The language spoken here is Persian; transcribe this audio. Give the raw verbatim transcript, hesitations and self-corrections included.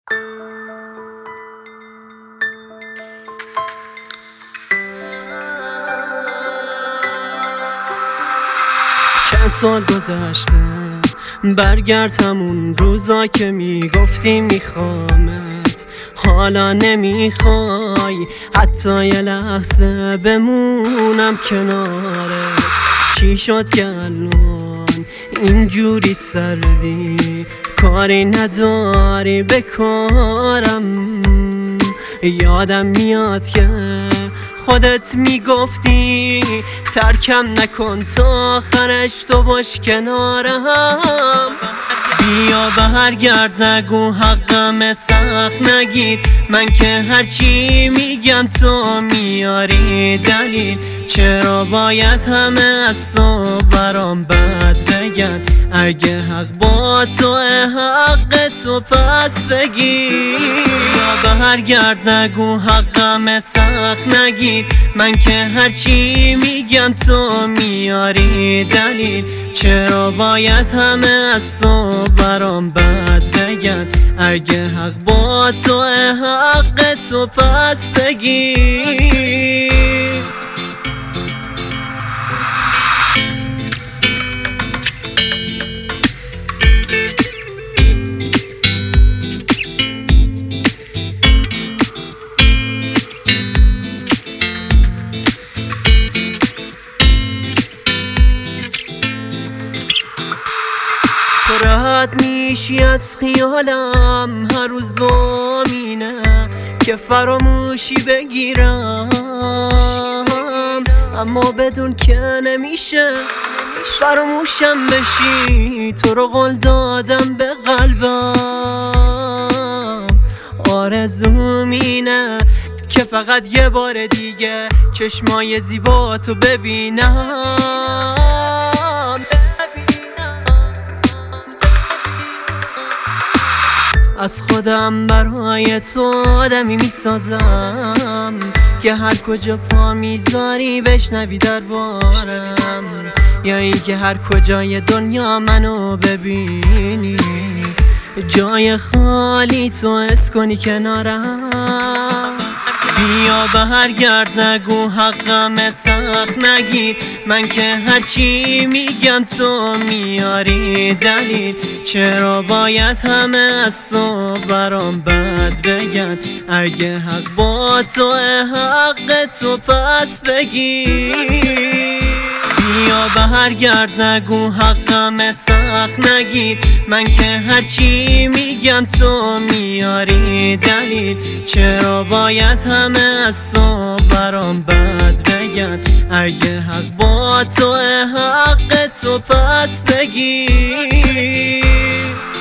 چند سال گذشته، برگرد همون روزا که میگفتی میخوامت. حالا نمیخوای حتی یه لحظه بمونم کنارت. چی شد که الان اینجوری سردی؟ کاری نداری به کارم؟ یادم میاد که خودت میگفتی ترکم نکن تا آخرش تو باش کنارم. بیا برگرد، نگو حقم سخت نگیر. من که هرچی میگم تو میاری دلیل. چرا باید همه از تو برام بد بگن؟ اگه حق با تو حق تو پس بگیر. بیا برگرد، نگو حقم سخت نگیر. من که هرچی میگم تو میاری دلیل. چرا باید همه از تو برام بد بگن؟ اگه حق با تو حق تو پس بگیر. تو راحت میشی از خیالم، هر روز دومینه که فراموشی بگیرم. اما بدون که نمیشه فراموشم بشی. تو رو قول دادم به قلبم، آرزوم اینه که فقط یه بار دیگه چشمای زیبا تو ببینم. از خودم برای تو آدمی میسازم که هر کجا پا میذاری بشنوی دربارم. یا این که هر کجای دنیا منو ببینی جای خالی تو حس کنی کنارم. بیا برگرد، نگو حقم سخت نگیر. من که هرچی میگم تو میاری دلیل. چرا باید همه از تو برام بد بگن؟ اگه حق با تو حق تو پس بگیر. بیا برگرد، نگو حقم سخت نگیر. من که هرچی میگم تو میاری دلیل. چرا باید همه از تو برام بد بگن؟ اگه حق با تو حق تو پس بگیر.